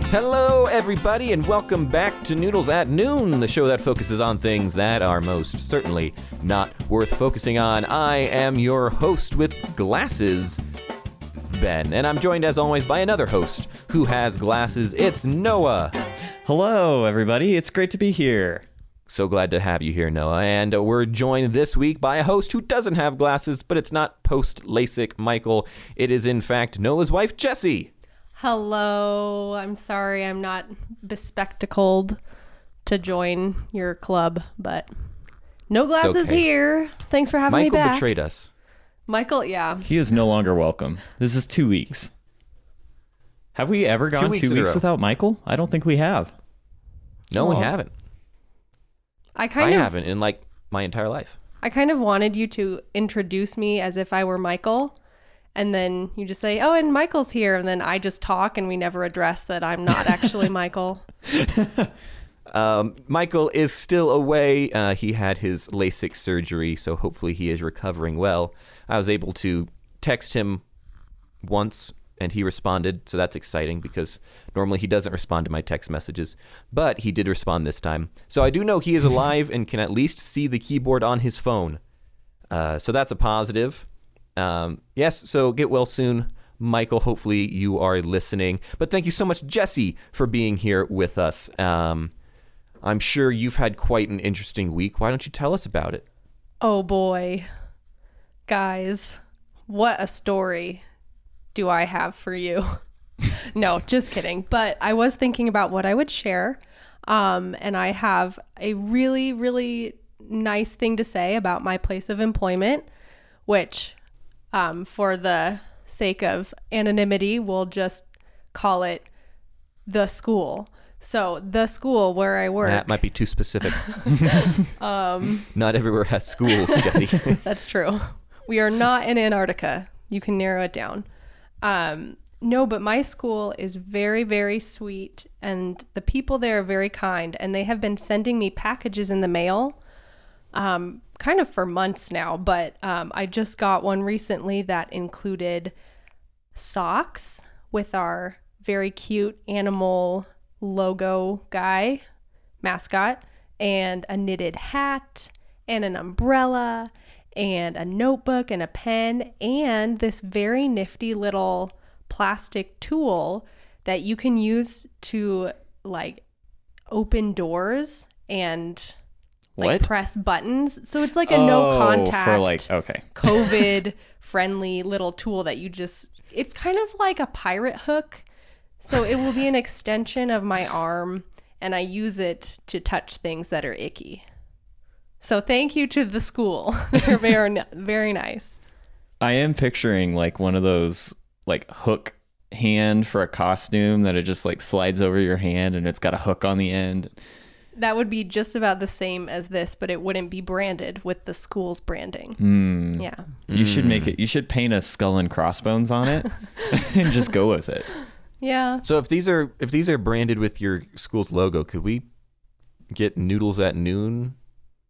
Hello, everybody, and welcome back to Noodles at Noon, the show that focuses on things that are most certainly not worth focusing on. I am your host with glasses, Ben, and I'm joined as always by another host who has glasses. It's Noah. Hello, everybody. It's great to be here. So glad to have you here, Noah. And we're joined this week by a host who doesn't have glasses, but it's not post-LASIK Michael. It is, in fact, Noah's wife, Jessie. Hello. I'm sorry I'm not bespectacled to join your club, but no glasses okay. here. Thanks for having me back. Michael betrayed us. Michael, yeah. He is no longer welcome. This is 2 weeks. Have we ever gone 2 weeks without Michael? I don't think we have. No, we haven't. I haven't in like my entire life. I kind of wanted you to introduce me as if I were Michael. And then you just say, oh, and Michael's here. And then I just talk and we never address that I'm not actually Michael. Michael is still away. He had his LASIK surgery, so hopefully he is recovering well. I was able to text him once and he responded, so that's exciting because normally he doesn't respond to my text messages, but he did respond this time. So I do know he is alive and can at least see the keyboard on his phone. So that's a positive. Yes, so get well soon, Michael. Hopefully you are listening. But thank you so much, Jessie, for being here with us. I'm sure you've had quite an interesting week. Why don't you tell us about it? Oh, boy. Guys, what a story do I have for you? No, just kidding. But I was thinking about what I would share. And I have a really, really nice thing to say about my place of employment, which... for the sake of anonymity, we'll just call it the school. So the school where I work. That might be too specific. Not everywhere has schools, Jessie. That's true. We are not in Antarctica. You can narrow it down. No, but my school is very, very sweet. And the people there are very kind. And they have been sending me packages in the mail. Kind of for months now, but I just got one recently that included socks with our very cute animal logo guy, mascot, and a knitted hat, and an umbrella, and a notebook, and a pen, and this very nifty little plastic tool that you can use to, like, open doors and... like press buttons. So it's like a no contact for like, okay. COVID friendly little tool that you just, it's kind of like a pirate hook. So it will be an extension of my arm and I use it to touch things that are icky. So thank you to the school. They're very, very nice. I am picturing like one of those like hook hand for a costume that it just like slides over your hand and it's got a hook on the end. That would be just about the same as this, but it wouldn't be branded with the school's branding. Yeah. You should make it, you should paint a skull and crossbones on it and just go with it. Yeah. So if these are branded with your school's logo, could we get Noodles at Noon?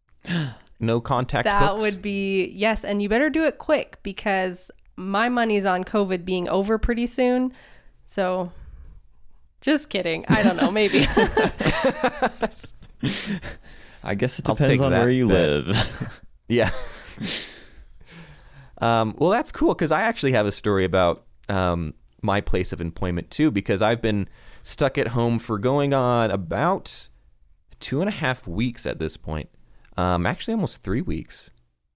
No contact That hooks? would be, yes. And you better do it quick because my money's on COVID being over pretty soon. So just kidding. I don't know. Maybe. I guess it depends on where you live. Yeah. Well, that's cool because I actually have a story about my place of employment too, because I've been stuck at home for going on about 2.5 weeks at this point. Actually, almost 3 weeks.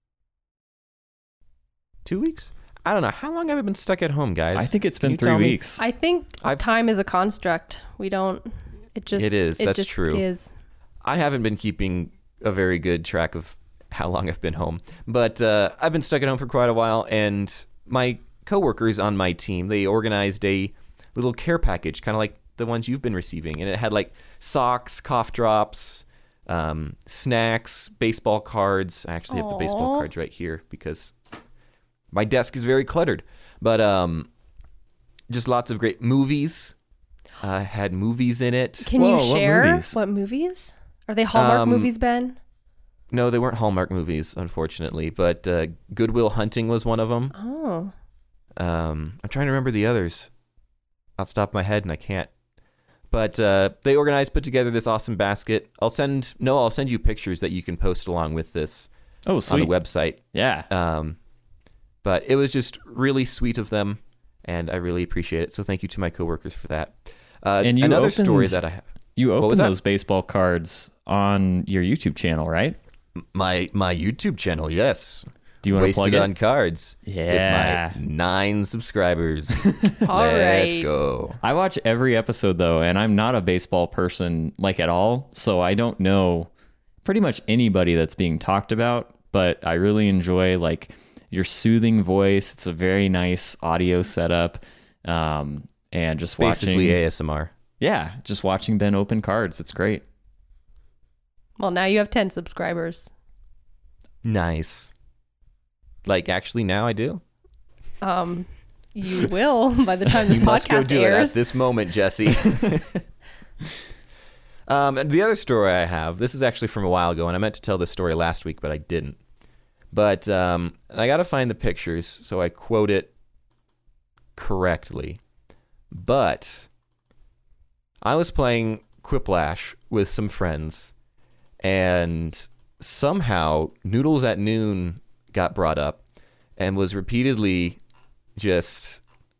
2 weeks? I don't know. How long have I been stuck at home, guys? I think it's been 3 weeks. I think time is a construct. We don't... It is. That's true. Is. I haven't been keeping a very good track of how long I've been home, but I've been stuck at home for quite a while, and my coworkers on my team, they organized a little care package, kind of like the ones you've been receiving, and it had like socks, cough drops, snacks, baseball cards. I actually have the baseball cards right here because my desk is very cluttered, but just lots of great movies. Had movies in it. Can you share what movies? Are they Hallmark movies, Ben? No, they weren't Hallmark movies, unfortunately. But Good Will Hunting was one of them. Oh. I'm trying to remember the others off the top of my head, and I can't. But they organized, put together this awesome basket. I'll send you pictures that you can post along with this Oh, sweet. on the website. Yeah. But it was just really sweet of them, and I really appreciate it. So thank you to my coworkers for that. And you another opened- story that I have. You was opened that? those baseball cards on your YouTube channel, right? My YouTube channel, yes. Do you want to Wasted plug it? on Cards. Yeah. With my 9 subscribers. All Let's right. go. I watch every episode though, and I'm not a baseball person like at all, so I don't know pretty much anybody that's being talked about, but I really enjoy like your soothing voice. It's a very nice audio setup. And just Basically watching ASMR. Yeah, just watching Ben open cards. It's great. Well, now you have 10 subscribers. Nice. Like, actually, now I do. You will by the time this You must go podcast do it at airs. this moment, Jesse. And the other story I have, this is actually from a while ago, and I meant to tell this story last week, but I didn't. But I got to find the pictures so I quote it correctly. But I was playing Quiplash with some friends, and somehow Noodles at Noon got brought up and was repeatedly just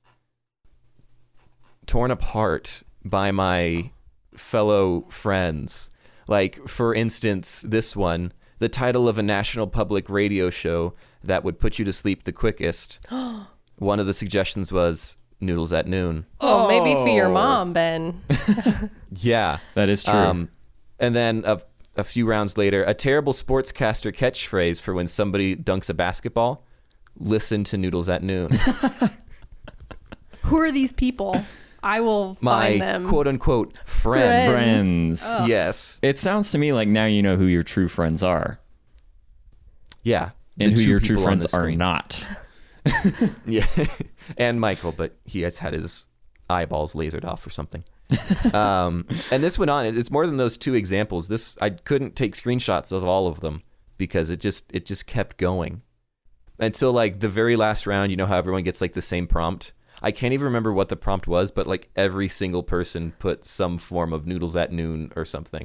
torn apart by my fellow friends. Like, for instance, this one, the title of a national public radio show that would put you to sleep the quickest. One of the suggestions was Noodles at Noon. Oh, maybe for your Oh. mom, Ben. Yeah. That is true. And then a few rounds later, a terrible sportscaster catchphrase for when somebody dunks a basketball. Listen to Noodles at Noon. Who are these people? I will My find them. quote-unquote friends. Friends. Oh. Yes. It sounds to me like now you know who your true friends are Yeah. and The who two your true people on friends the are screen. not. Yeah. And Michael, but he has had his eyeballs lasered off or something. And this went on. It's more than those two examples. This I couldn't take screenshots of all of them because it just kept going. Until like the very last round, you know how everyone gets like the same prompt? I can't even remember what the prompt was, but like every single person put some form of Noodles at Noon or something.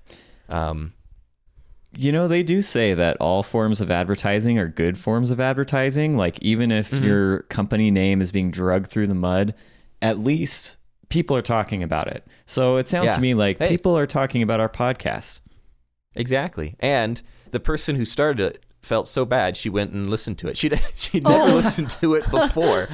You know, they do say that all forms of advertising are good forms of advertising. Like, even if your company name is being dragged through the mud, at least people are talking about it. So it sounds Yeah. to me like Hey. people are talking about our podcast. Exactly. And the person who started it felt so bad she went and listened to it. She'd never listened to it before.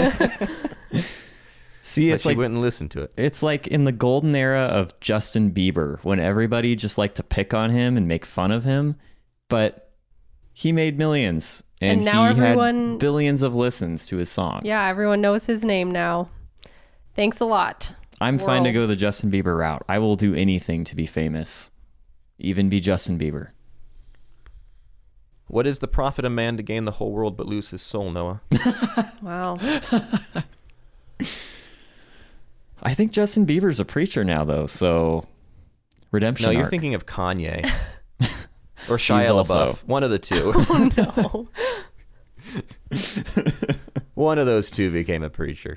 See, But it's she like went and listened to it. it's like in the golden era of Justin Bieber when everybody just liked to pick on him and make fun of him, but he made millions and now he everyone- had billions of listens to his songs. Yeah, everyone knows his name now. Thanks a lot. I'm fine to World. go the Justin Bieber route. I will do anything to be famous, even be Justin Bieber. What is the profit of man to gain the whole world but lose his soul, Noah? Wow. I think Justin Bieber's a preacher now, though, so redemption. No, you're arc. thinking of Kanye. Or Shia He's also- LaBeouf. One of the two. No. One of those two became a preacher.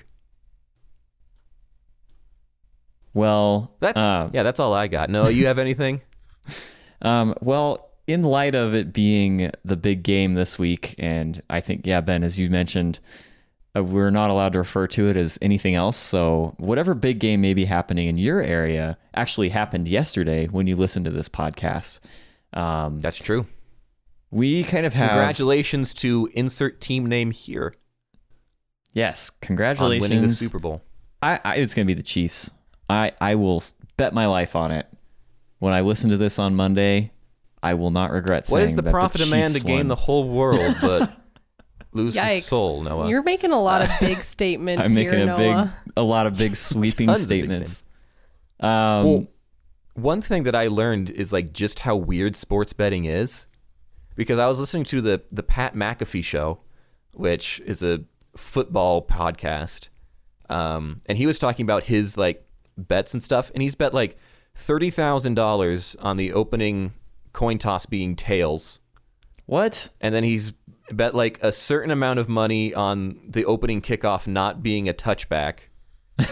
Well, Yeah, that's all I got. No, you have anything? well, in light of it being the big game this week, and I think, yeah, Ben, as you mentioned, we're not allowed to refer to it as anything else. So whatever big game may be happening in your area actually happened yesterday when you listened to this podcast. That's true. We kind of have... Congratulations to insert team name here Yes, on congratulations. winning the Super Bowl. It's going to be the Chiefs. I will bet my life on it. When I listen to this on Monday, I will not regret saying What is the that profit of man to Chiefs gain won. the whole world but lose Yikes. his soul, Noah? You're making a lot of big statements I'm making here, Noah. a lot of big sweeping Tons of big statements. Well, one thing that I learned is like just how weird sports betting is, because I was listening to the Pat McAfee show, which is a football podcast, and he was talking about his like bets and stuff, and he's bet like $30,000 on the opening coin toss being tails, What? and then he's bet like a certain amount of money on the opening kickoff not being a touchback.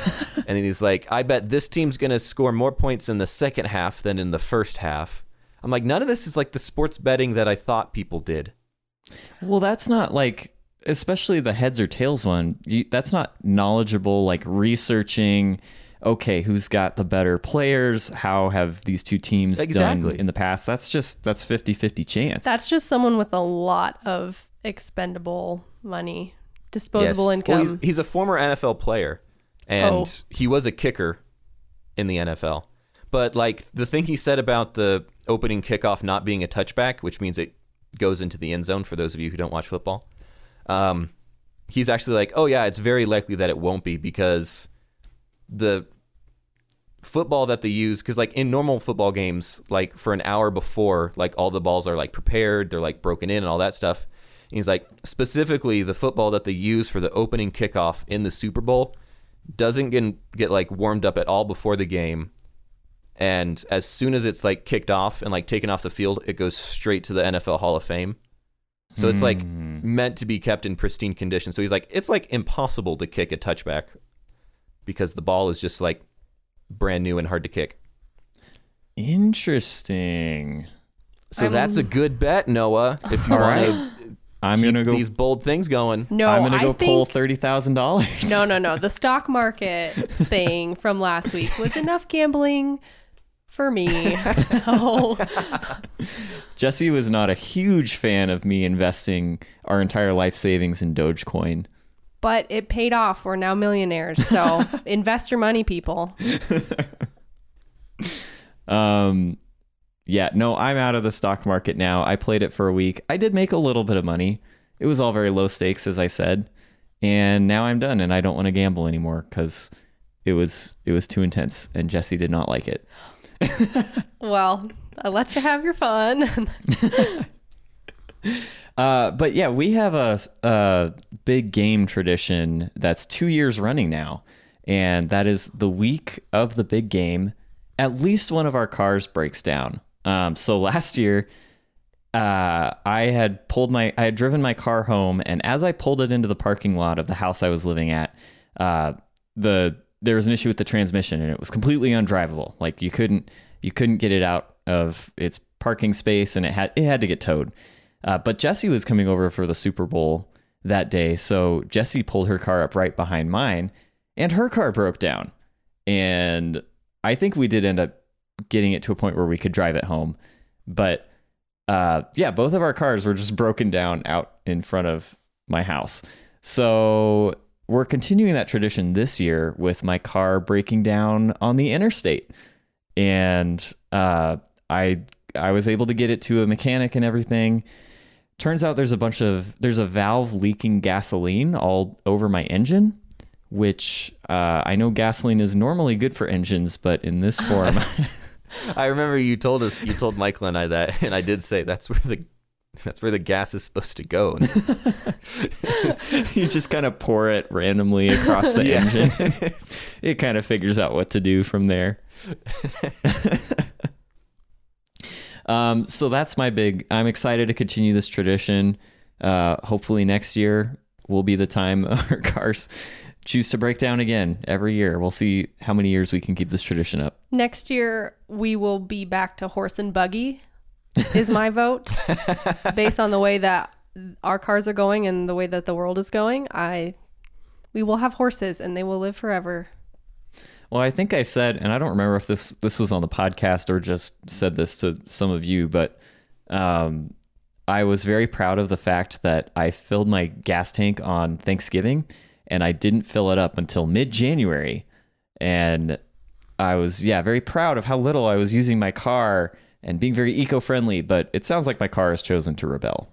And then he's like, I bet this team's going to score more points in the second half than in the first half. I'm like, none of this is like the sports betting that I thought people did. Well, that's not like, especially the heads or tails one, that's not knowledgeable, like researching, okay, who's got the better players? How have these two teams done in the past? That's 50-50 chance. That's just someone with a lot of expendable money, disposable income. Well, he's a former NFL player, and he was a kicker in the NFL. But like the thing he said about the opening kickoff not being a touchback, which means it goes into the end zone for those of you who don't watch football, he's actually like, oh yeah, it's very likely that it won't be, because the football that they use, because like in normal football games, like for an hour before, like all the balls are like prepared, they're like broken in and all that stuff. And he's like, specifically the football that they use for the opening kickoff in the Super Bowl doesn't get like warmed up at all before the game. And as soon as it's like kicked off and like taken off the field, it goes straight to the NFL Hall of Fame. So it's like meant to be kept in pristine condition. So he's like, it's like impossible to kick a touchback because the ball is just like brand new and hard to kick. Interesting. So that's a good bet, Noah. If you want to keep these bold things going. No, I'm going to go pull $30,000. No. The stock market thing from last week was enough gambling for me. So Jesse was not a huge fan of me investing our entire life savings in Dogecoin. But it paid off. We're now millionaires. So invest your money, people. Yeah, no, I'm out of the stock market now. I played it for a week. I did make a little bit of money. It was all very low stakes, as I said. And now I'm done, and I don't want to gamble anymore because it was too intense, and Jesse did not like it. Well, I let you have your fun. But yeah, we have a big game tradition that's 2 years running now, and that is the week of the big game. At least one of our cars breaks down. So last year, I had driven my car home, and as I pulled it into the parking lot of the house I was living at, there was an issue with the transmission, and it was completely undrivable. Like you couldn't get it out of its parking space, and it had to get towed. But Jessie was coming over for the Super Bowl that day, so Jessie pulled her car up right behind mine, and her car broke down. And I think we did end up getting it to a point where we could drive it home. But yeah, both of our cars were just broken down out in front of my house. So we're continuing that tradition this year with my car breaking down on the interstate. And I was able to get it to a mechanic and everything. Turns out there's a valve leaking gasoline all over my engine, which I know gasoline is normally good for engines, but in this form. I remember you told Michael and I that, and I did say that's where the gas is supposed to go. You just kind of pour it randomly across the engine. It kind of figures out what to do from there. So that's I'm excited to continue this tradition. Hopefully next year will be the time our cars choose to break down again every year. We'll see how many years we can keep this tradition up. Next year, we will be back to horse and buggy, is my vote. Based on the way that our cars are going and the way that the world is going, we will have horses and they will live forever. Well, I think I said, and I don't remember if this was on the podcast or just said this to some of you, but I was very proud of the fact that I filled my gas tank on Thanksgiving, and I didn't fill it up until mid-January. And I was, very proud of how little I was using my car and being very eco-friendly, but it sounds like my car has chosen to rebel.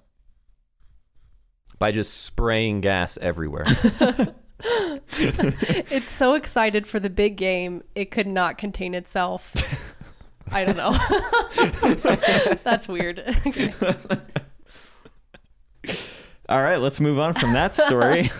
By just spraying gas everywhere. It's so excited for the big game, it could not contain itself. I don't know. That's weird. Okay. All right, let's move on from that story.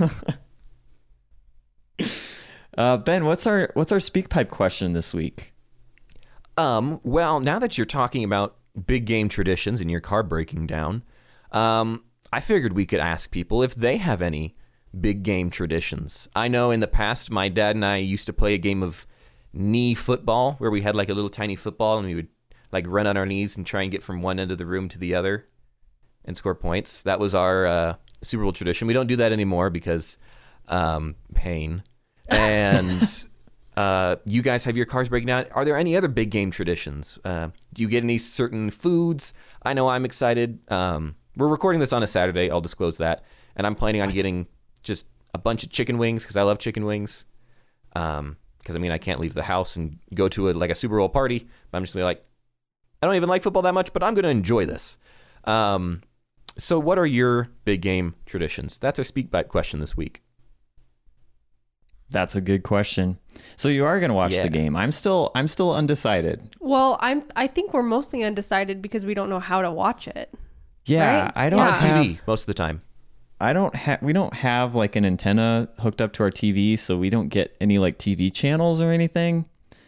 Ben, what's our speak pipe question this week? Well, now that you're talking about big game traditions and your car breaking down, I figured we could ask people if they have any big game traditions. I know in the past, my dad and I used to play a game of knee football where we had like a little tiny football and we would like run on our knees and try and get from one end of the room to the other and score points. That was our Super Bowl tradition. We don't do that anymore because pain. And you guys have your cars breaking down. Are there any other big game traditions? Do you get any certain foods? I know I'm excited. We're recording this on a Saturday. I'll disclose that. And I'm planning on getting just a bunch of chicken wings because I love chicken wings. Because, I can't leave the house and go to a Super Bowl party. But I'm just going to be like, I don't even like football that much, but I'm going to enjoy this. So what are your big game traditions? That's our Speak Bite question this week. That's a good question. So you are going to watch the game. I'm still undecided. Well, I think we're mostly undecided because we don't know how to watch it. Yeah, right? I don't on have TV most of the time. we don't have like an antenna hooked up to our TV, so we don't get any like TV channels or anything.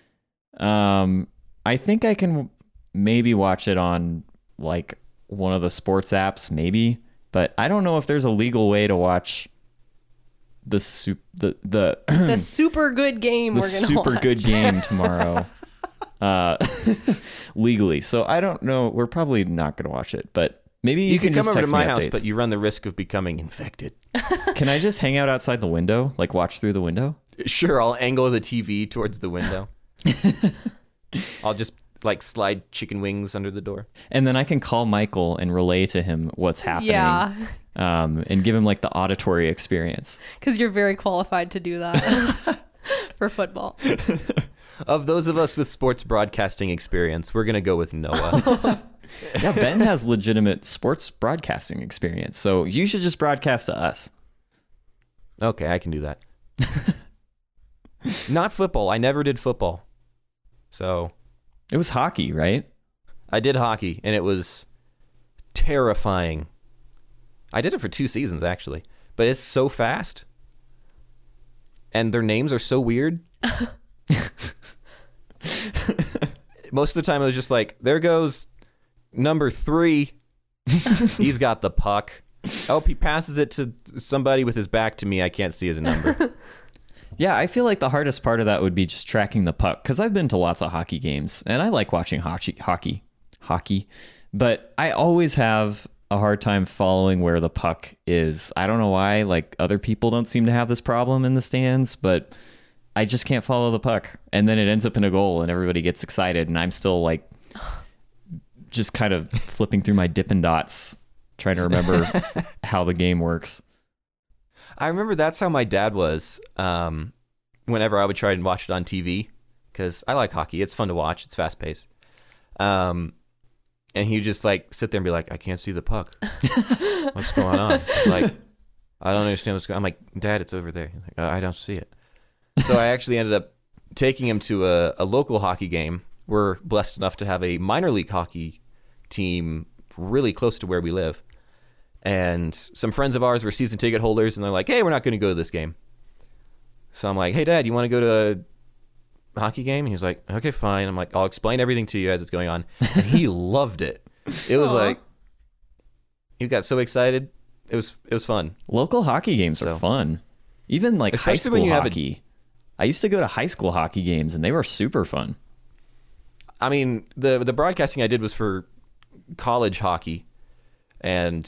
I think I can maybe watch it on like one of the sports apps, maybe, but I don't know if there's a legal way to watch the the super good game we're gonna super watch. good game tomorrow legally. So I don't know. We're probably not gonna watch it, but maybe You can just come over to text my me house, updates. but you run the risk of becoming infected. Can I just hang out outside the window, like watch through the window? Sure, I'll angle the TV towards the window. I'll just like slide chicken wings under the door. And then I can call Michael and relay to him what's happening. Yeah, And give him like the auditory experience. because you're very qualified to do that for football. Of those of us with sports broadcasting experience, we're going to go with Noah. Yeah, Ben has legitimate sports broadcasting experience, so you should just broadcast to us. Okay, I can do that. Not football. I never did football. So It was hockey, right? I did hockey, and it was terrifying. I did it for 2 seasons, actually. But it's so fast. And their names are so weird. Most of the time, it was just like, there goes number 3. He's got the puck. Oh, he passes it to somebody with his back to me. I can't see his number. Yeah, I feel like the hardest part of that would be just tracking the puck, because I've been to lots of hockey games, and I like watching hockey, but I always have a hard time following where the puck is. I don't know why, like other people don't seem to have this problem in the stands, but I just can't follow the puck, and then it ends up in a goal, and everybody gets excited, and I'm still like just kind of flipping through my Dippin' Dots, trying to remember how the game works. I remember that's how my dad was whenever I would try and watch it on TV, because I like hockey. It's fun to watch. It's fast-paced. And he would just like sit there and be like, I can't see the puck. What's going on? Like, I don't understand what's going on. I'm like, Dad, it's over there. He's like, I don't see it. So I actually ended up taking him to a local hockey game. We're blessed enough to have a minor league hockey team really close to where we live. And some friends of ours were season ticket holders, and they're like, hey, we're not going to go to this game. So I'm like, hey, Dad, you want to go to a hockey game? And he was like, okay, fine. I'm like, I'll explain everything to you as it's going on. And he loved it. It was like, he got so excited. It was fun. Local hockey games are fun. Even like high Especially when school you have hockey. I used to go to high school hockey games, and they were super fun. I mean, the broadcasting I did was for college hockey, and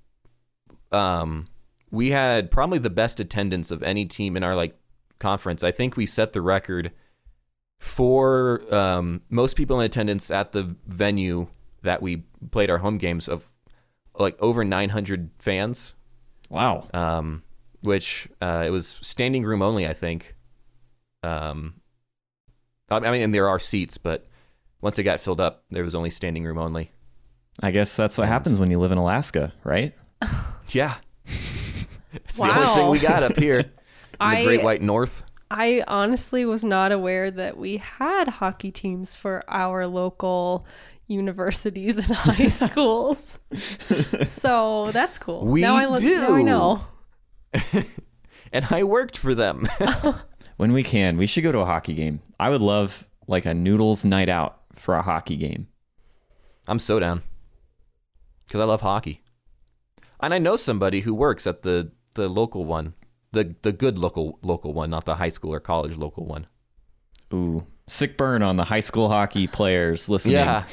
we had probably the best attendance of any team in our like conference. I think we set the record for most people in attendance at the venue that we played our home games of like over 900 fans. Wow. Which it was standing room only, I think. I mean, and there are seats, but once it got filled up, there was only standing room only. I guess that's what happens when you live in Alaska, right? Yeah. It's Wow. the only thing we got up here in the Great White North. I honestly was not aware that we had hockey teams for our local universities and high schools. So that's cool. We now I do. Now I know. And I worked for them. When we can, we should go to a hockey game. I would love like a noodles night out for a hockey game. I'm so down. Because I love hockey. And I know somebody who works at the local one. The good local one, not the high school or college local one. Ooh, sick burn on the high school hockey players listening. Yeah.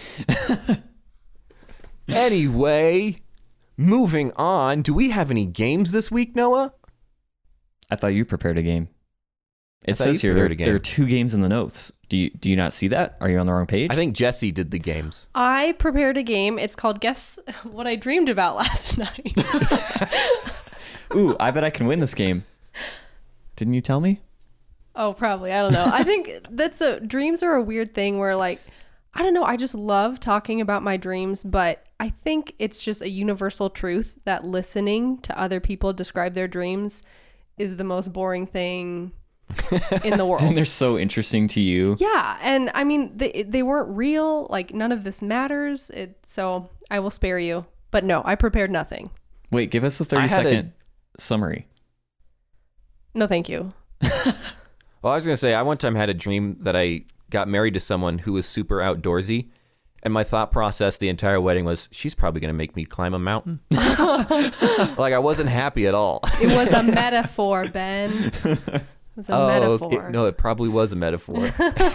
Anyway, moving on. Do we have any games this week, Noah? I thought you prepared a game. It thought says you here prepared a game. there are 2 games in the notes. Do you not see that? Are you on the wrong page? I think Jesse did the games. I prepared a game. It's called Guess What I Dreamed About Last Night. Ooh, I bet I can win this game. Didn't you tell me? Oh, probably. I don't know. I think dreams are a weird thing where, like, I don't know. I just love talking about my dreams, but I think it's just a universal truth that listening to other people describe their dreams is the most boring thing in the world. And they're so interesting to you. Yeah. And I mean, they weren't real. Like, none of this matters. So I will spare you. But no, I prepared nothing. Wait, give us the 30-second summary. No, thank you. Well, I was going to say, I one time had a dream that I got married to someone who was super outdoorsy. And my thought process the entire wedding was, she's probably going to make me climb a mountain. Like, I wasn't happy at all. It was a metaphor, Ben. It was a metaphor. No, it probably was a metaphor.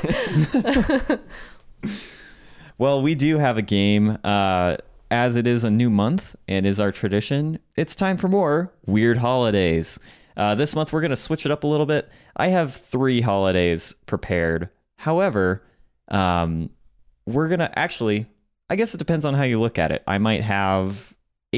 Well, we do have a game. As it is a new month and is our tradition, it's time for more Weird Holidays. This month, we're going to switch it up a little bit. I have 3 holidays prepared. However, we're going to actually, I guess it depends on how you look at it. I might have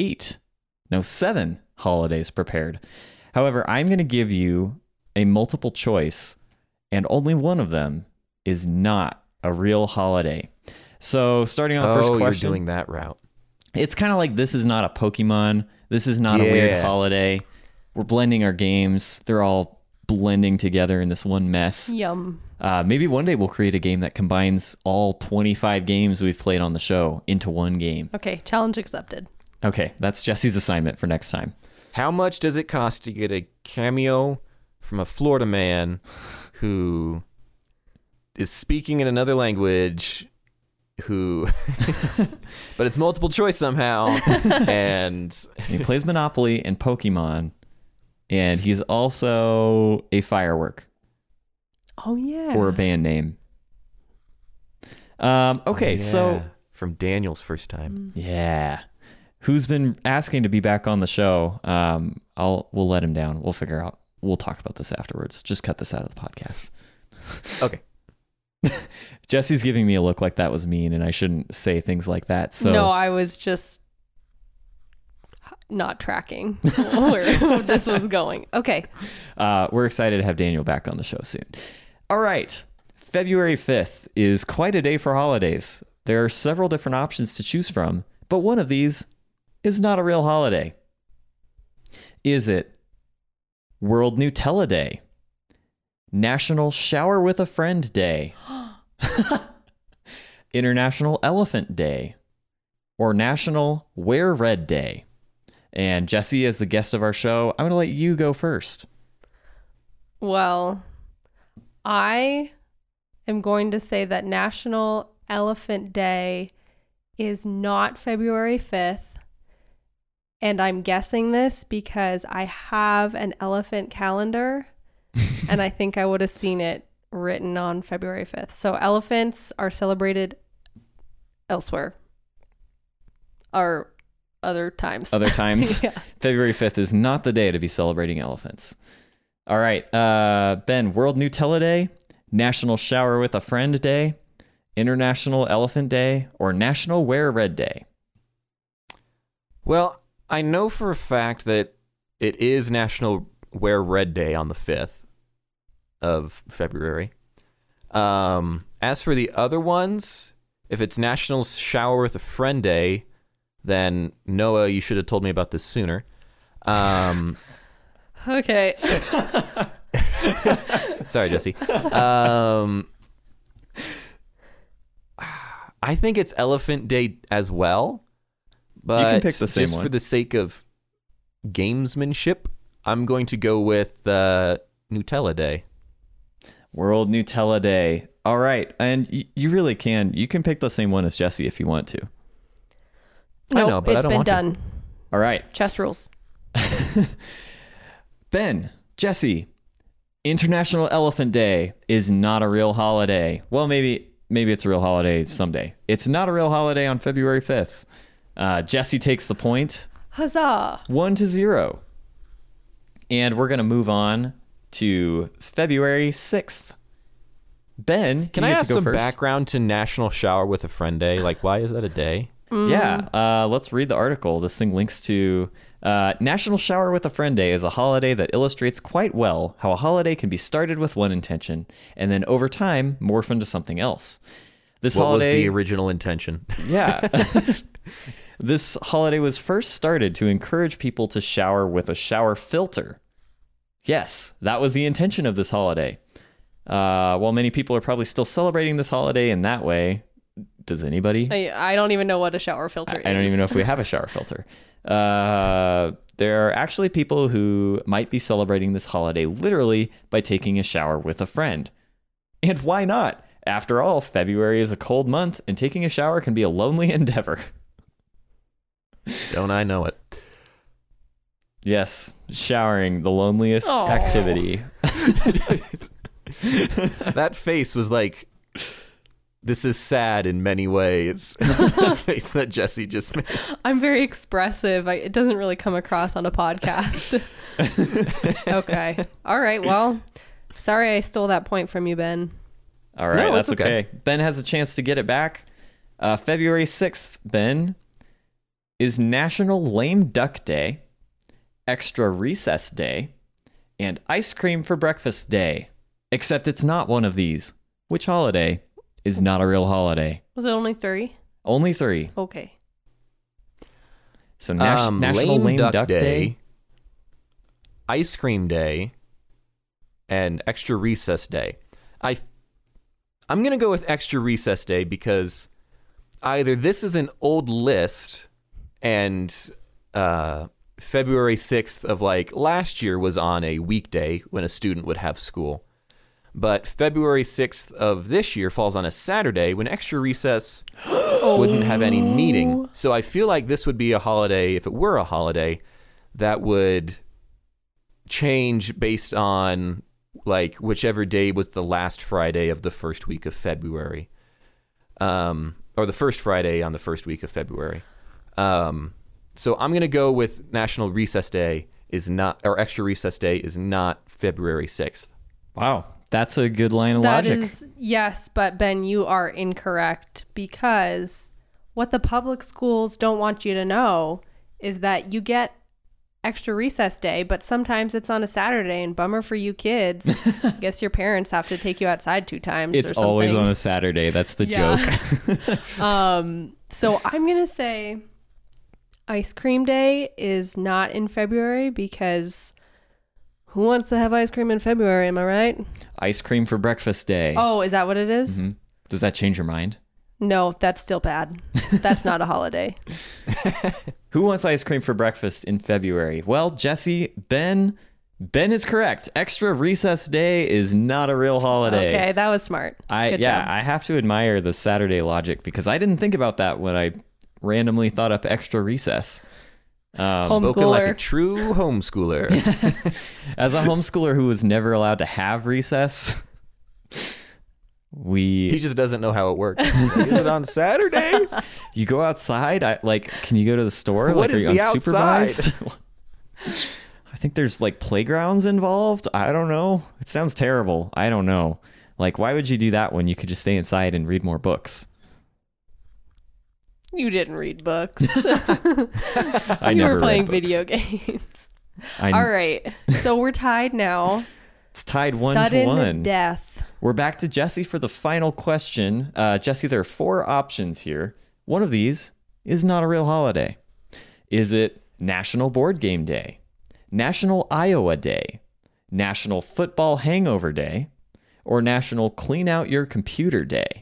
7 holidays prepared. However, I'm going to give you a multiple choice, and only one of them is not a real holiday. So starting on the first question. You're doing that route. It's kind of like, this is not a Pokemon. This is not a weird holiday. We're blending our games. They're all blending together in this one mess. Yum. Maybe one day we'll create a game that combines all 25 games we've played on the show into one game. Okay, challenge accepted. Okay, that's Jesse's assignment for next time. How much does it cost to get a cameo from a Florida man who is speaking in another language, but it's multiple choice somehow, and he plays Monopoly and Pokemon, and he's also a firework. Oh, yeah. Or a band name. Okay, so from Daniel's first time. Yeah. Who's been asking to be back on the show? We'll let him down. We'll figure out. We'll talk about this afterwards. Just cut this out of the podcast. Okay. Jesse's giving me a look like that was mean and I shouldn't say things like that. So no, I was just not tracking where this was going. Okay. We're excited to have Daniel back on the show soon. All right. February 5th is quite a day for holidays. There are several different options to choose from, but one of these is not a real holiday. Is it World Nutella Day? National Shower with a Friend Day? International Elephant Day? Or National Wear Red Day? And Jesse, as the guest of our show, I'm going to let you go first. Well, I am going to say that National Elephant Day is not February 5th. And I'm guessing this because I have an elephant calendar and I think I would have seen it written on February 5th. So elephants are celebrated elsewhere or other times. Other times? Yeah. February 5th is not the day to be celebrating elephants. All right. Ben, World Nutella Day, National Shower with a Friend Day, International Elephant Day, or National Wear Red Day? Well, I know for a fact that it is National Wear Red Day on the 5th of February. As for the other ones, if it's National Shower with a Friend Day, then Noah, you should have told me about this sooner. Okay. Sorry, Jesse. I think it's Elephant Day as well. But you can pick the same just one. For the sake of gamesmanship, I'm going to go with Nutella Day. World Nutella Day. All right. And you really can. You can pick the same one as Jesse if you want to. Nope, I know, but I it's don't been want to. done. All right. Chess rules. Ben, Jesse, International Elephant Day is not a real holiday. Well, maybe it's a real holiday someday. It's not a real holiday on February 5th. Jesse takes the point. Huzzah! 1-0. And we're going to move on to February 6th. Ben, Can I ask some background to National Shower with a Friend Day? Like, why is that a day? Yeah, let's read the article. This thing links to National Shower with a Friend Day is a holiday that illustrates quite well how a holiday can be started with one intention and then over time morph into something else. What was the original intention? Yeah. This holiday was first started to encourage people to shower with a shower filter. Yes, that was the intention of this holiday. While many people are probably still celebrating this holiday in that way, does anybody? I don't even know what a shower filter is. I don't even know if we have a shower filter. There are actually people who might be celebrating this holiday literally by taking a shower with a friend. And why not? After all, February is a cold month, and taking a shower can be a lonely endeavor. Don't I know it? Yes, showering, the loneliest activity. That face was like, this is sad in many ways. The face that Jesse just made. I'm very expressive. It doesn't really come across on a podcast. Okay. All right. Well, sorry I stole that point from you, Ben. All right, No, that's it's okay. Ben has a chance to get it back. February 6th, Ben, is National Lame Duck Day, Extra Recess Day, and Ice Cream for Breakfast Day. Except it's not one of these. Which holiday is not a real holiday? Was it only 3? Only 3. Okay. So National Lame Duck Day, Ice Cream Day, and Extra Recess Day. I'm going to go with Extra Recess Day because either this is an old list and February 6th of like last year was on a weekday when a student would have school. But February 6th of this year falls on a Saturday when Extra Recess wouldn't have any meeting. So I feel like this would be a holiday, if it were a holiday, that would change based on like whichever day was the last Friday of the first week of February. Or the first Friday on the first week of February. So I'm going to go with National Recess Day is not, or Extra Recess Day is not February 6th. Wow. That's a good line of logic. That is, yes, but Ben, you are incorrect because what the public schools don't want you to know is that you get Extra Recess Day, but sometimes it's on a Saturday, and bummer for you kids. I guess your parents have to take you outside 2 times It's or something. always on a Saturday. That's the joke. So I'm going to say Ice Cream Day is not in February because who wants to have ice cream in February? Am I right? Ice Cream for Breakfast Day. Oh, is that what it is? Mm-hmm. Does that change your mind? No, that's still bad. That's not a holiday. Who wants ice cream for breakfast in February? Well, Jesse, Ben is correct. Extra Recess Day is not a real holiday. Okay, that was smart. Good job. I have to admire the Saturday logic because I didn't think about that when I randomly thought up Extra Recess. Spoken like a true homeschooler. As a homeschooler who was never allowed to have recess, he just doesn't know how it works. Like, is it on Saturday? You go outside. Can you go to the store? What like, is are you the unsupervised? outside? I think there's like playgrounds involved. I don't know. It sounds terrible. I don't know. Like, why would you do that when you could just stay inside and read more books? You didn't read books. You were playing video games. All right. So we're tied now. It's tied 1-1. Sudden death. We're back to Jesse for the final question. Jesse, there are 4 options here. One of these is not a real holiday. Is it National Board Game Day, National Iowa Day, National Football Hangover Day, or National Clean Out Your Computer Day?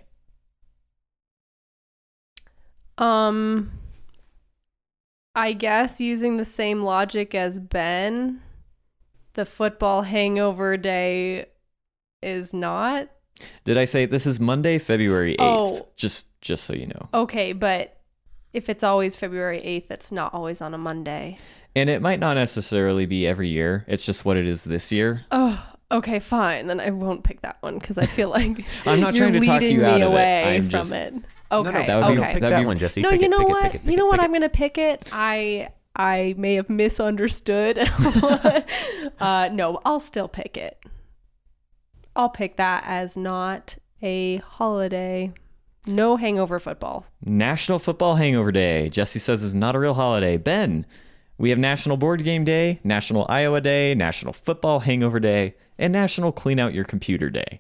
I guess using the same logic as Ben, the Football Hangover Day is not. Did I say this is Monday, February 8th? Oh. Just so you know. Okay, but if it's always February 8th, it's not always on a Monday. And it might not necessarily be every year. It's just what it is this year. Oh, okay, fine. Then I won't pick that one because I feel like I'm not you're trying to talk leading you out me of it. away I'm from just- it. No, Okay, that would be- okay. Pick that'd that be- one, Jesse. No, Pick you it, know pick it, what? pick it, pick You it, know what? pick I'm gonna pick it. I may have misunderstood. No, I'll still pick it. I'll pick that as not a holiday. No hangover football. National Football Hangover Day. Jesse says is not a real holiday. Ben, we have National Board Game Day, National Iowa Day, National Football Hangover Day, and National Clean Out Your Computer Day.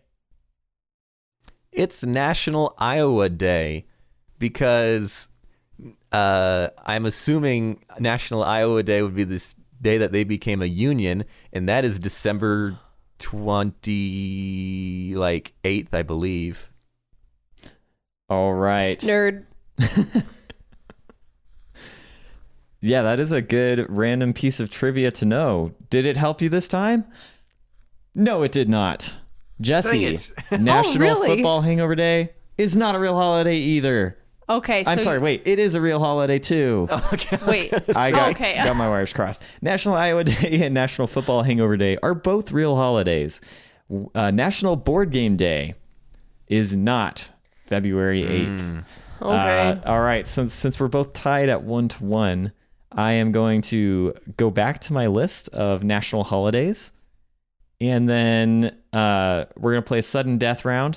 It's National Iowa Day because I'm assuming National Iowa Day would be this day that they became a union, and that is December 8th, I believe. All right. Nerd. Yeah, that is a good random piece of trivia to know. Did it help you this time? No, it did not. Jesse, Dang it. National Oh, really? Football Hangover Day is not a real holiday either. Okay, so I'm sorry, wait, it is a real holiday too. Okay, Wait. I got, Okay. got my wires crossed. National Iowa Day and National Football Hangover Day are both real holidays. National Board Game Day is not February 8th. Okay. All right, since we're both tied at 1-1, I am going to go back to my list of national holidays, and then we're going to play a sudden death round.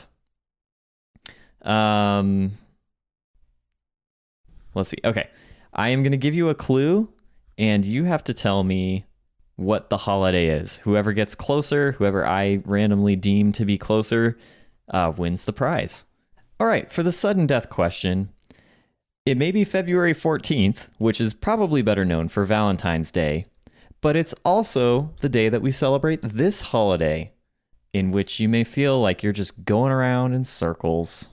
Let's see. Okay. I am going to give you a clue, and you have to tell me what the holiday is. Whoever gets closer, whoever I randomly deem to be closer, wins the prize. All right. For the sudden death question, it may be February 14th, which is probably better known for Valentine's Day, but it's also the day that we celebrate this holiday, in which you may feel like you're just going around in circles.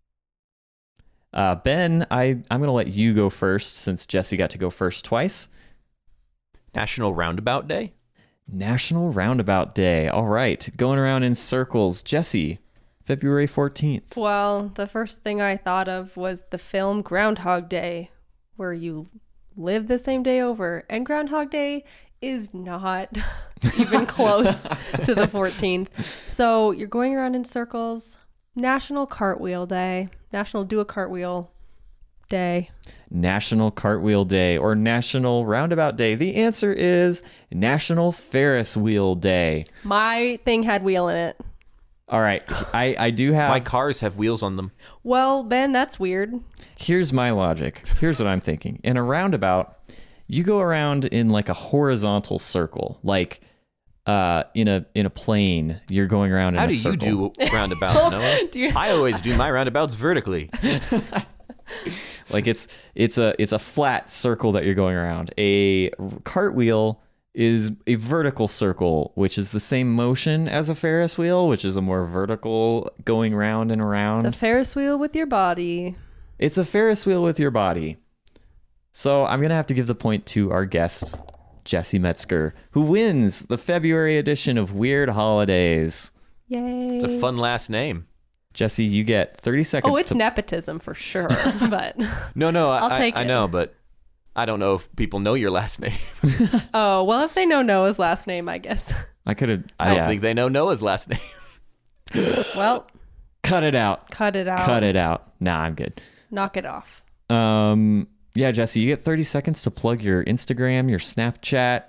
Ben, I'm going to let you go first since Jesse got to go first twice. National Roundabout Day? National Roundabout Day. All right. Going around in circles. Jesse, February 14th. Well, the first thing I thought of was the film Groundhog Day, where you live the same day over. And Groundhog Day is not even close to the 14th. So you're going around in circles. National Cartwheel Day. National Do a Cartwheel Day. National Cartwheel Day or National Roundabout Day. The answer is National Ferris Wheel Day. My thing had wheel in it. All right. I do have... My cars have wheels on them. Well, Ben, that's weird. Here's my logic. Here's what I'm thinking. In a roundabout, you go around in like a horizontal circle. Like in a plane, you're going around in How a do circle. you do roundabouts, Noah? Do you- I always do my roundabouts vertically. Like it's a flat circle that you're going around. A cartwheel is a vertical circle, which is the same motion as a Ferris wheel, which is a more vertical going round and around. It's a Ferris wheel with your body. It's a Ferris wheel with your body. So I'm going to have to give the point to our guest, Jesse Metzger, who wins the February edition of Weird Holidays. Yay. It's a fun last name. Jesse, you get 30 seconds Oh, it's to... nepotism for sure. But No, I'll take I it. know, but I don't know if people know your last name. oh, well, if they know Noah's last name, I guess. I could have... I don't think they know Noah's last name. Well, Cut it out. cut it out. Cut it out. Nah, I'm good. Knock it off. Yeah, Jesse, you get 30 seconds to plug your Instagram, your Snapchat.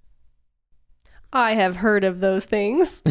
I have heard of those things.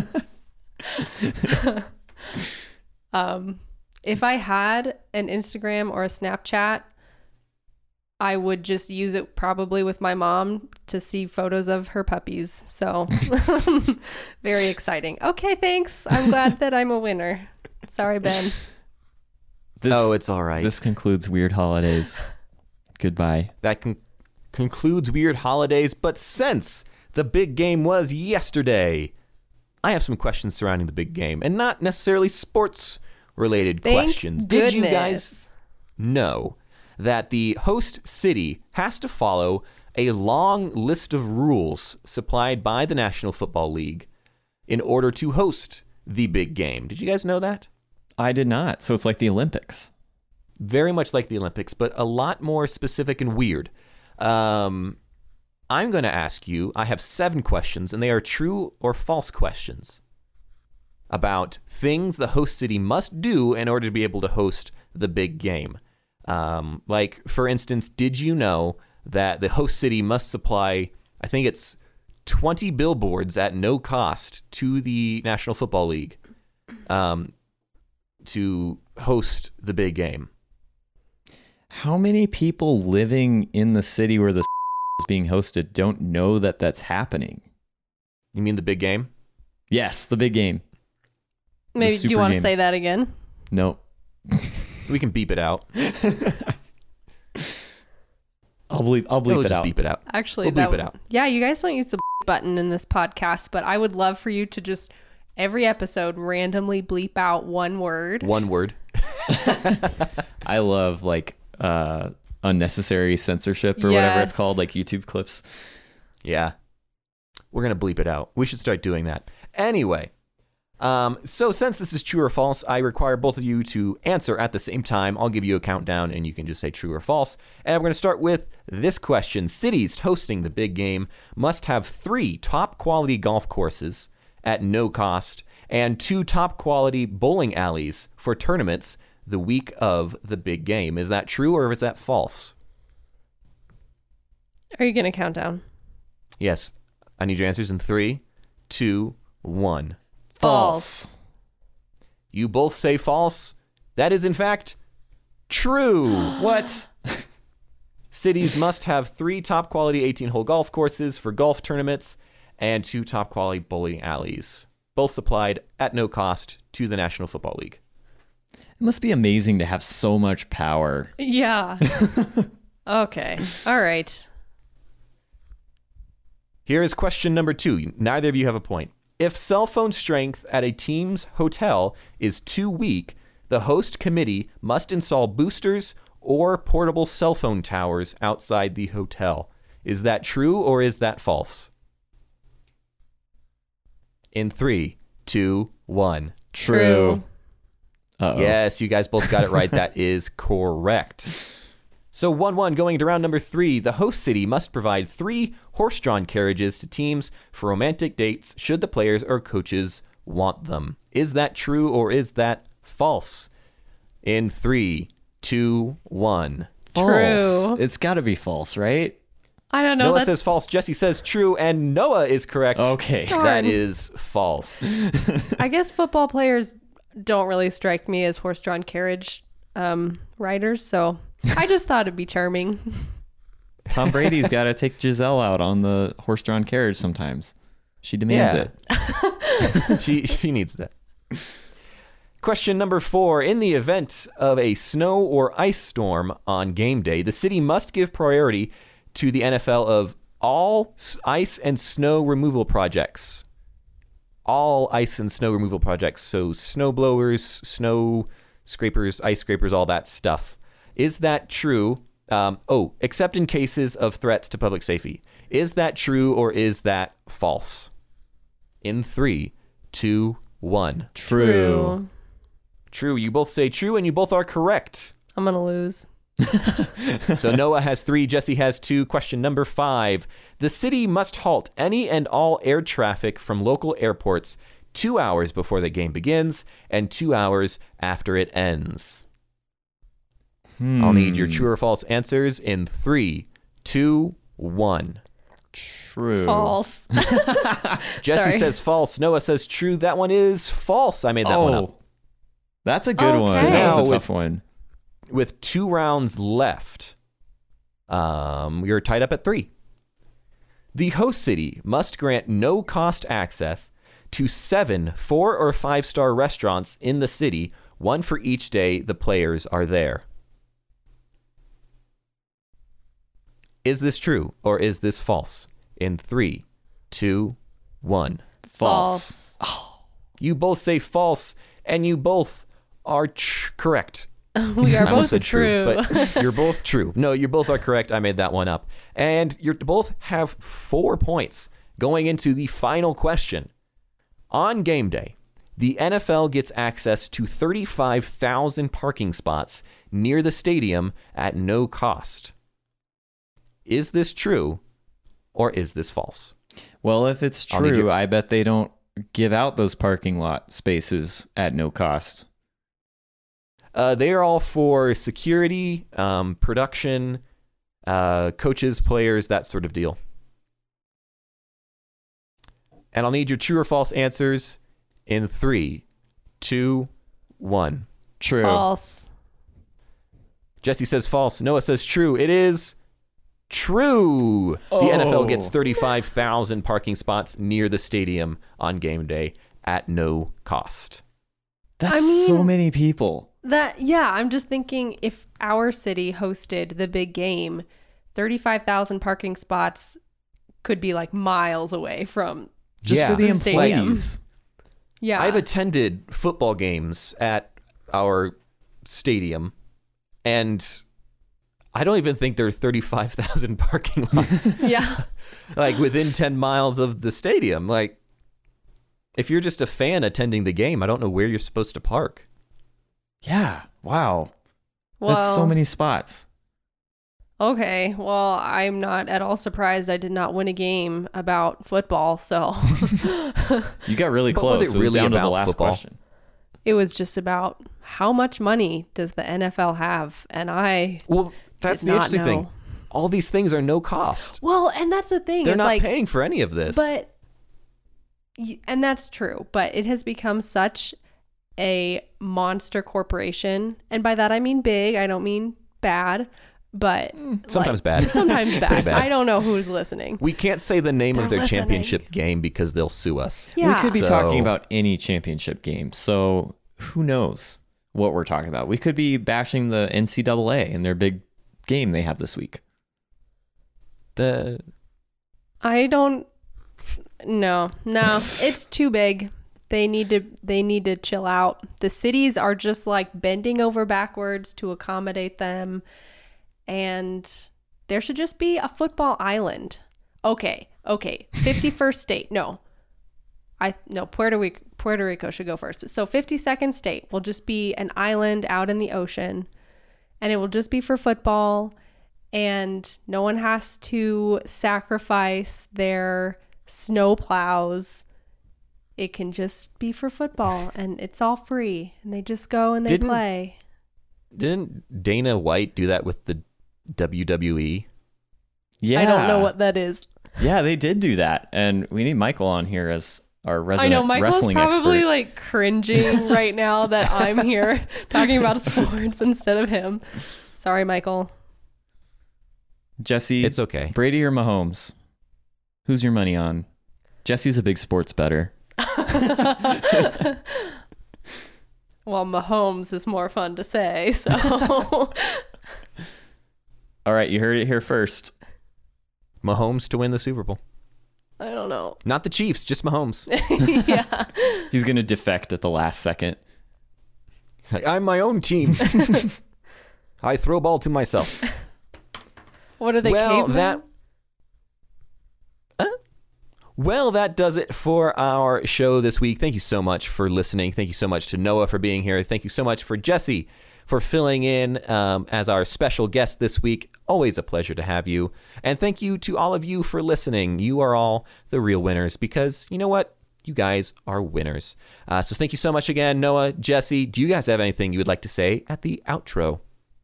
If I had an Instagram or a Snapchat, I would just use it probably with my mom to see photos of her puppies. So very exciting. Okay, thanks. I'm glad that I'm a winner. Sorry, Ben. It's all right. This concludes Weird Holidays. Goodbye. That concludes Weird Holidays, but since the big game was yesterday, I have some questions surrounding the big game, and not necessarily sports-related Thank questions. Did you guys goodness. know that the host city has to follow a long list of rules supplied by the National Football League in order to host the big game? Did you guys know that? I did not. So it's like the Olympics. very much like the Olympics, but a lot more specific and weird. I'm going to ask you, I have 7 questions, and they are true or false questions about things the host city must do in order to be able to host the big game. Like, for instance, did you know that the host city must supply, I think it's 20 billboards at no cost to the National Football League to host the big game? How many people living in the city where the is being hosted don't know that that's happening? You mean the big game? Yes, the big game. Maybe, do you want to game. say that again? Nope. We can beep it out. I'll bleep We'll it just out. beep it out. Actually, We'll bleep it out. Yeah, you guys don't use the button in this podcast, but I would love for you to just every episode randomly bleep out one word. One word. I love like unnecessary censorship or whatever it's Yes. called, like YouTube clips. Yeah. We're going to bleep it out. We should start doing that. Anyway, so since this is true or false, I require both of you to answer at the same time. I'll give you a countdown and you can just say true or false. And we're going to start with this question. Cities hosting the big game must have 3 top quality golf courses at no cost and 2 top quality bowling alleys for tournaments the week of the big game. Is that true or is that false? Are you going to count down? Yes. I need your answers in 3, 2, 1. False. You both say false. That is, in fact, true. What? Cities must have 3 top quality 18-hole golf courses for golf tournaments and 2 top quality bowling alleys, both supplied at no cost to the National Football League. It must be amazing to have so much power. Yeah. Okay. All right. Here is question number 2. Neither of you have a point. If cell phone strength at a team's hotel is too weak, the host committee must install boosters or portable cell phone towers outside the hotel. Is that true or is that false? In 3, 2, 1. True. Uh-oh. Yes, you guys both got it right. That is correct. So 1-1 going into round number 3. The host city must provide 3 horse-drawn carriages to teams for romantic dates should the players or coaches want them. Is that true or is that false? In 3, 2, 1. False. True. It's got to be false, right? I don't know. Noah says false. Jesse says true. And Noah is correct. Okay. That is false. I guess football players don't really strike me as horse-drawn carriage riders, so I just thought it'd be charming. Tom Brady's got to take Giselle out on the horse-drawn carriage sometimes. She demands it. She needs that. Question number 4. In the event of a snow or ice storm on game day, the city must give priority to the NFL of all ice and snow removal projects. All ice and snow removal projects. So snow blowers, snow scrapers, ice scrapers, all that stuff. Is that true? Except in cases of threats to public safety. Is that true or is that false? In 3, 2, 1. True. True. You both say true and you both are correct. I'm gonna lose. So Noah has 3, Jesse has 2. Question number 5. The city must halt any and all air traffic from local airports 2 hours before the game begins and 2 hours after it ends. I'll need your true or false answers in 3, 2, 1. True. False. Jesse Sorry. says false. Noah says true. That one is false. I made that one up. That's a good one. Okay. That was a Now tough one. With 2 rounds left, you're tied up at 3. The host city must grant no-cost access to 7 4- or 5-star restaurants in the city, one for each day the players are there. Is this true or is this false? In 3, 2, 1. False. You both say false, and you both are correct. We are I almost both said true. but you're both true. No, you both are correct. I made that one up. And you both have 4 points going into the final question. On game day, The NFL gets access to 35,000 parking spots near the stadium at no cost. Is this true or is this false? Well, if it's true, I bet they don't give out those parking lot spaces at no cost. They are all for security, production, coaches, players, that sort of deal. And I'll need your true or false answers in 3, 2, 1. True. False. Jesse says false. Noah says true. It is true. The NFL gets 35,000 parking spots near the stadium on game day at no cost. That's so many people. I'm just thinking if our city hosted the big game, 35,000 parking spots could be like miles away from just for the employees. Stadium. Yeah. I've attended football games at our stadium, and I don't even think there are 35,000 parking lots. Yeah. Like within 10 miles of the stadium. Like, if you're just a fan attending the game, I don't know where you're supposed to park. Yeah. Wow. Well, that's so many spots. Okay. Well, I'm not at all surprised I did not win a game about football. So You got really But close. was it really down to the about last football? question. it was just about how much money does the NFL have? And Well, that's did the not interesting thing. know. All these things are no cost. Well, and that's the thing. They're it's not like, paying for any of this. But, and that's true, but it has become such a monster corporation. And by that, I mean big. I don't mean bad, but sometimes bad. Sometimes Pretty bad. bad. I don't know who's listening. We can't say the name of They're their listening. championship game because they'll sue us. Yeah. We could be So- talking about any championship game. So who knows what we're talking about? We could be bashing the NCAA and their big game they have this week. I don't. No, it's too big. They need to chill out. The cities are just like bending over backwards to accommodate them, and there should just be a football island. Okay. 51st state. No, Puerto Rico should go first. So 52nd state will just be an island out in the ocean, and it will just be for football. And no one has to sacrifice their snow plows. It can just be for football, and it's all free. And they just go and they play. Didn't Dana White do that with the WWE? Yeah. I don't know what that is. Yeah, they did do that. And we need Michael on here as our I resident know Michael's wrestling probably expert. like cringing right now that I'm here talking about sports instead of him. Sorry, Michael. Jesse, It's okay. Brady or Mahomes? Who's your money on? Jesse's a big sports bettor. Well, Mahomes is more fun to say, so. All right, you heard it here first. Mahomes to win the Super Bowl. I don't know. Not the Chiefs, just Mahomes. Yeah. He's going to defect at the last second. It's like, I'm my own team. I throw ball to myself. What are they, cavemen? Well, that does it for our show this week. Thank you so much for listening. Thank you so much to Noah for being here. Thank you so much for Jesse for filling in as our special guest this week. Always a pleasure to have you. And thank you to all of you for listening. You are all the real winners because you know what? You guys are winners. So thank you so much again, Noah, Jesse. Do you guys have anything you would like to say at the outro?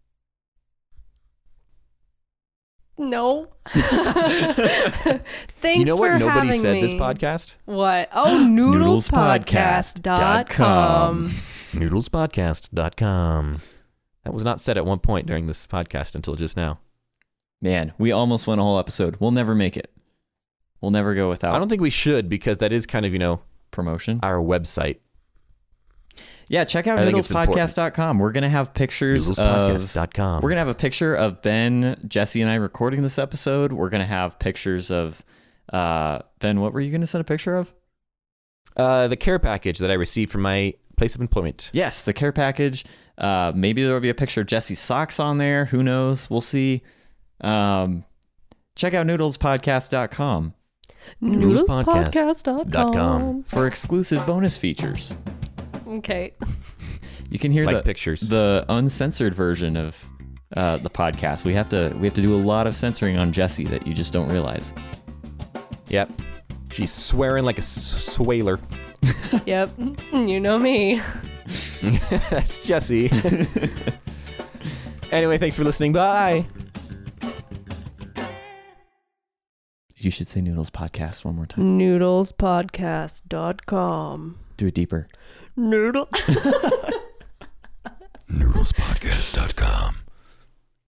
No. Thanks You know what for nobody having said me. this podcast? What? Oh, noodlespodcast.com. Noodlespodcast.com. That was not said at one point during this podcast until just now. Man, we almost went a whole episode. We'll never make it. We'll never go without I don't think we should because that is kind of, promotion. our website. Yeah, check out I think it's noodlespodcast.com. We're going to have pictures of Noodlespodcast.com. We're going to have a picture of Ben, Jesse, and I recording this episode. We're going to have pictures of Ben, what were you going to send a picture of? The care package that I received from my place of employment. Yes, the care package. Maybe there will be a picture of Jesse's socks on there. Who knows? We'll see. Check out noodlespodcast.com Noodlespodcast.com. Noodlespodcast.com. for exclusive bonus features. Okay. You can hear Like pictures. the uncensored version of the podcast. We have to do a lot of censoring on Jessie that you just don't realize. Yep. She's swearing like a swaler. Yep. You know me. That's Jessie. Anyway, thanks for listening. Bye. You should say Noodles Podcast one more time. Noodlespodcast.com. Do it deeper. Noodle. Noodlespodcast.com.